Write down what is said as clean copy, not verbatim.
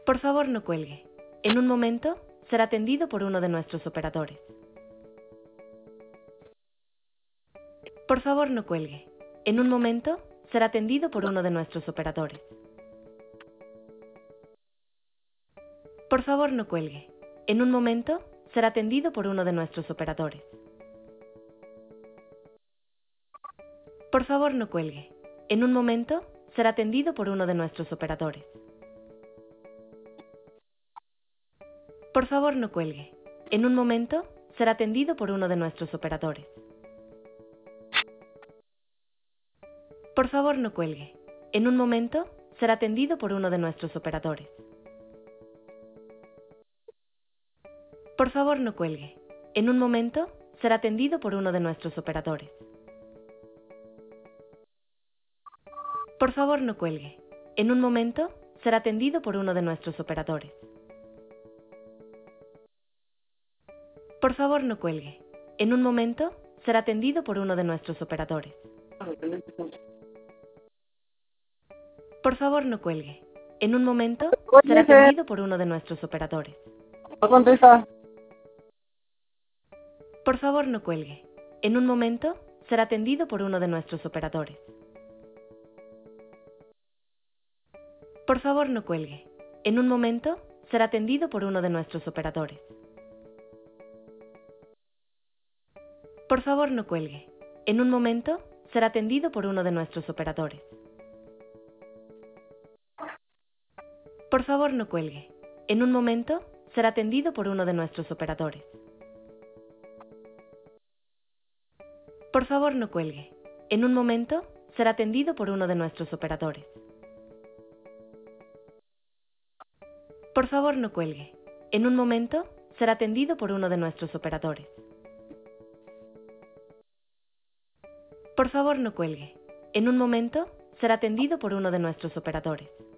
Por favor, no cuelgue. En un momento, será atendido por uno de nuestros operadores. Por favor, no cuelgue. En un momento, será atendido por uno de nuestros operadores. Por favor, no cuelgue. En un momento, será atendido por uno de nuestros operadores. Por favor, no cuelgue. En un momento, será atendido por uno de nuestros operadores. Por favor, no cuelgue. En un momento, será atendido por uno de nuestros operadores. Por favor, no cuelgue. En un momento, será atendido por uno de nuestros operadores. Por favor, no cuelgue. En un momento, será atendido por uno de nuestros operadores. Por favor, no cuelgue. En un momento, será atendido por uno de nuestros operadores. Por favor, no cuelgue. En un momento, será atendido por uno de nuestros operadores. Por favor, no cuelgue. En un momento, será atendido por uno de nuestros operadores. No contesta. Por favor, no cuelgue. En un momento, será atendido por uno de nuestros operadores. Por favor, no cuelgue. En un momento, será atendido por uno de nuestros operadores. Por favor, no cuelgue. En un momento, será atendido por uno de nuestros operadores. Por favor, no cuelgue. En un momento, será atendido por uno de nuestros operadores. Por favor, no cuelgue. En un momento, será atendido por uno de nuestros operadores. Por favor, no cuelgue. En un momento, será atendido por uno de nuestros operadores. Por favor, no cuelgue. En un momento, será atendido por uno de nuestros operadores.